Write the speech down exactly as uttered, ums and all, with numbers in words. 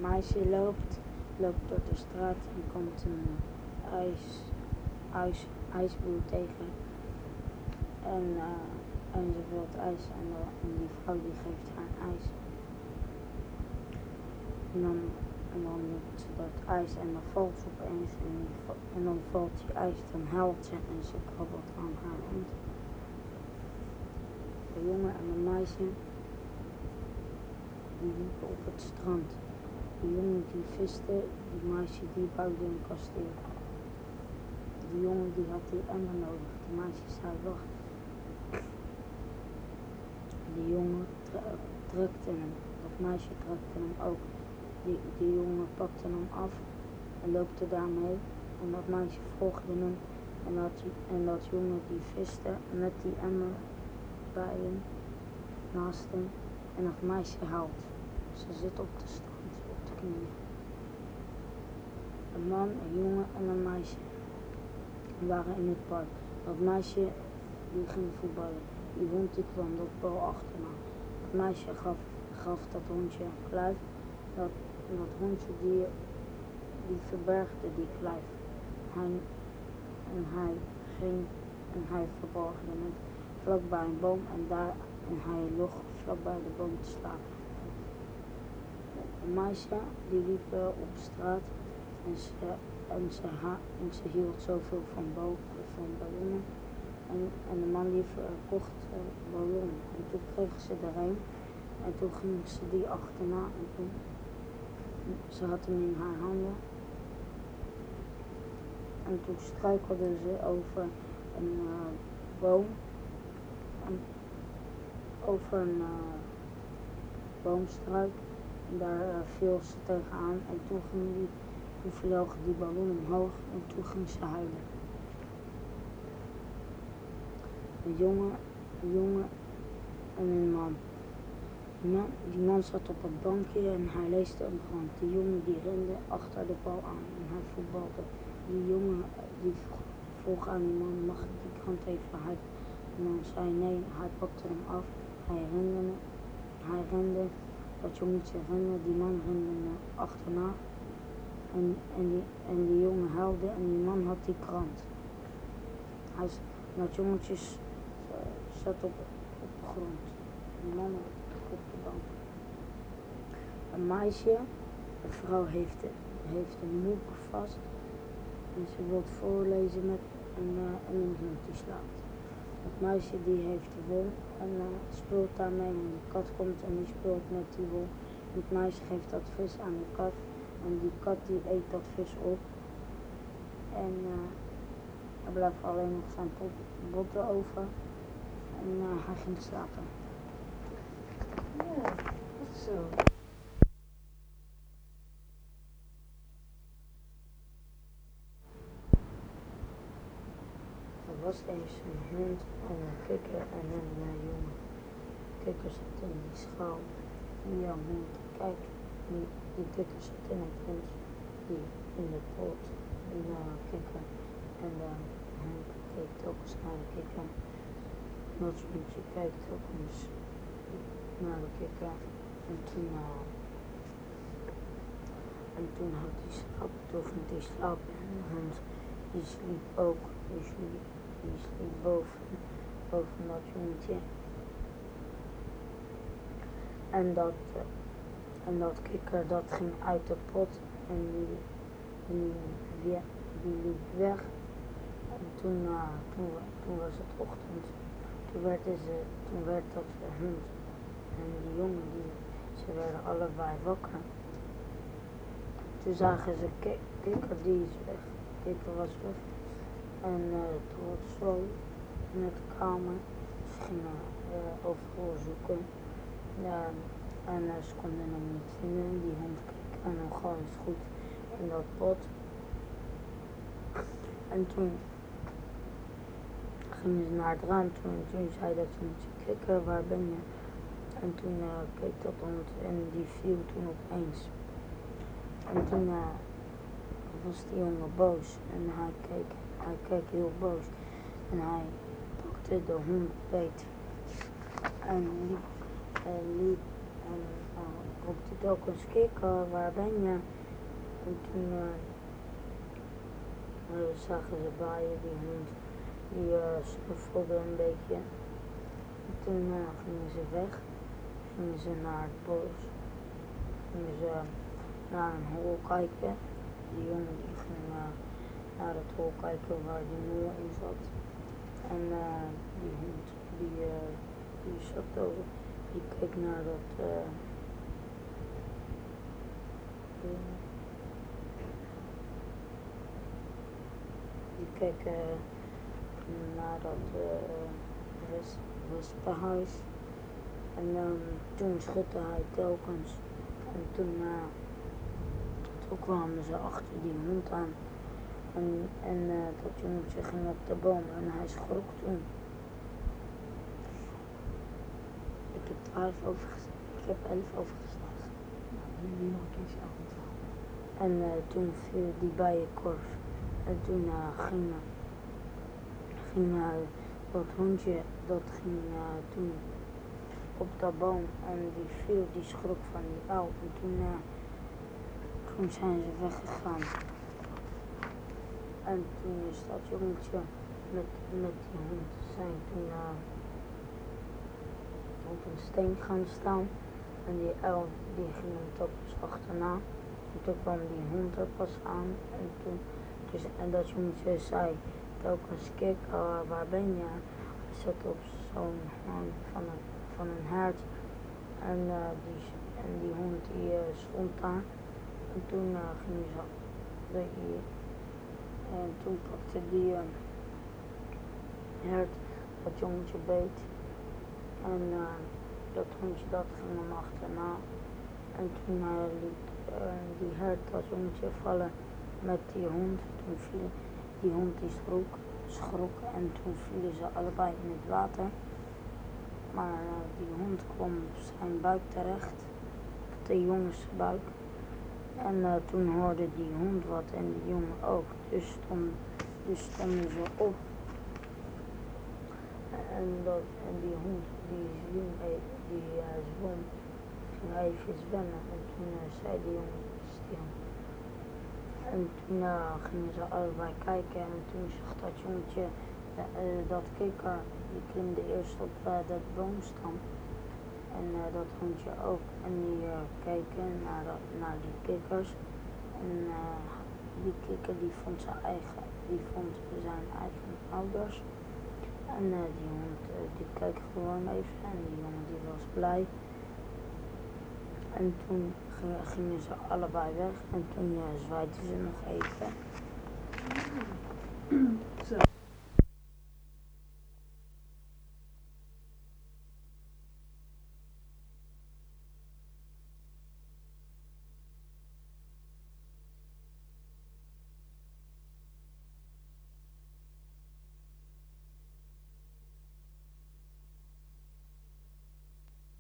meisje loopt, loopt door de straat en komt een ijs, ijs, ijsboer tegen. En, uh, en ze wilt ijs en, uh, en die vrouw die geeft haar ijs. En dan, en dan doet ze dat ijs en dan valt ze opeens en, die, en dan valt die ijs, dan huilt ze en ze krabbelt aan haar hand. De jongen en een meisje die liepen op het strand. De jongen die viste, die meisje die bouwde een kasteel. De jongen die had die emmer nodig, de meisje zei wacht. De jongen tra- drukte hem, dat meisje drukte hem ook. Die, die jongen pakte hem af en loopte daarmee en dat meisje volgde hem en dat, en dat jongen die viste met die emmer bij hem, naast hem en dat meisje huilt. Ze zit op de strand, op de knieën. Een man, een jongen en een meisje waren in het park. Dat meisje die ging voetballen, die hond die kwam dat bal achterna. Dat meisje gaf, gaf dat hondje een kluif. Dat, dat hondje die, die verbergde die kluif. Hij, en hij ging en hij verborgde het vlakbij een boom en, daar, en hij lag vlakbij de boom te slapen. Een meisje die liep uh, op straat en ze, en, ze ha, en ze hield zoveel van, bo, van ballonnen. En, en de man die verkocht uh, ballonnen. En toen kreeg ze er een en toen ging ze die achterna en toen ze had hem in haar handen. En toen struikelde ze over een uh, boom. En over een uh, boomstruik. En daar uh, viel ze tegenaan. En toen, ging die, toen vloog die ballon omhoog. En toen ging ze huilen. Een jongen, een jongen en een man. Die man, die man zat op een bankje en hij leesde een krant. Die jongen die rende achter de bal aan en hij voetbalde. Die jongen die vroeg aan die man, mag ik die krant even uit? En dan zei nee, hij pakte hem af. Hij rende, hij rende, dat jongetje rende, die man rende achterna. En, en, die, en die jongen huilde en die man had die krant. Hij, dat jongetje zat op, op de grond. Die man op de bank. Een meisje, een vrouw heeft, heeft een boek vast en ze wil voorlezen met een, uh, en een hond die slaapt. Het meisje die heeft de wol en uh, speelt daarmee en de kat komt en die speelt met die wol. Het meisje geeft dat vis aan de kat en die kat die eet dat vis op en uh, er blijft alleen nog zijn pot, botten over en uh, hij ging slapen. Ja, goed zo. Er was eens een hond en een kikker en een uh, jongen. De kikker zat in die schaal en die hond kijkt, die, die kikker zat in het hond, die in de pot, en de uh, kikker en de hond keek telkens naar de kikker. En dat hondje keek telkens naar de kikker en toen, uh, en toen had hij slaap, toen ging hij slapen en de hond die sliep ook, die sliep, die sliep boven, boven dat jongetje. En dat, uh, en dat kikker dat ging uit de pot en die, die, die, die liep weg. En toen, uh, toen, toen was het ochtend, toen werd, ze, toen werd dat de hond en die jongen, die, ze werden allebei wakker. Toen zagen ze ki- kikker, die is weg, kikker was weg. En uh, toen was het zo in de kamer, ze gingen uh, overal zoeken. Ja, en uh, ze konden hem niet vinden, die hond keek en nog alles goed in dat pot. En toen gingen ze naar het raam toe en toen zei dat hondje, kikker, waar ben je? En toen uh, keek dat hond en die viel toen opeens. En toen uh, was die jongen boos en hij keek, hij keek heel boos en hij pakte de hond beet en liep, en liep En uh, roept hij telkens kikker, waar ben je? En toen uh, uh, zagen ze baaien, die hond, die uh, snuffelde een beetje. En toen uh, gingen ze weg, gingen ze naar het bos, gingen ze naar een hol kijken. Die jongen die ging uh, naar het hol kijken waar die moer in zat. En uh, die hond die, uh, die zat over, die keek naar dat uh, die keek uh, naar dat uh, wes wespenhuis. En um, toen schudde hij telkens. En toen, uh, toen kwamen ze achter die hond aan. En, en uh, dat jongetje ging op de boom en hij schrok toen. Ik heb twaalf overgeslagen. Ik heb elf overgeslagen. Nou, nu wil je nog een keertje af en toe. En uh, toen viel die bijenkorf. En toen uh, ging, ging uh, dat hondje, dat ging uh, toen op dat boom. En die viel, die schrok van die uil. En toen, uh, toen zijn ze weggegaan. En toen is dat jongetje met, met die hond zijn toen uh, op een steen gaan staan. En die uil die ging hem telkens achterna. En toen kwam die hond er pas aan. En, toen, dus, en dat jongetje zei telkens, kijk, uh, waar ben je? Hij zat op zo'n hoorn van een, van een hert. En, uh, die, en die hond die uh, stond daar. En toen uh, gingen ze de, die, en toen pakte die uh, hert dat jongetje beet. En uh, dat hondje dat ging hem achterna. En toen uh, liet uh, die hert dat jongetje vallen met die hond. Toen viel die hond die schrok, schrok en toen vielen ze allebei in het water. Maar uh, die hond kwam op zijn buik terecht, op de jongens buik. En uh, toen hoorde die hond wat en die jongen ook. Dus, stond, dus stonden ze op. En, dat, en die hond die zwom, die uh, zwom, ging even zwemmen. En toen uh, zei die jongen stil. En toen uh, gingen ze allebei kijken en toen zag dat jongetje, uh, uh, dat kikker, die klimde eerst op uh, dat boomstam. En uh, dat hondje ook. En die uh, keken naar, de, naar die kikkers. En uh, die kikker die vond zijn eigen, die vond zijn eigen ouders. En uh, die hond uh, die keek gewoon even en die jongen die was blij. En toen gingen, gingen ze allebei weg en toen uh, zwaaiden ze nog even.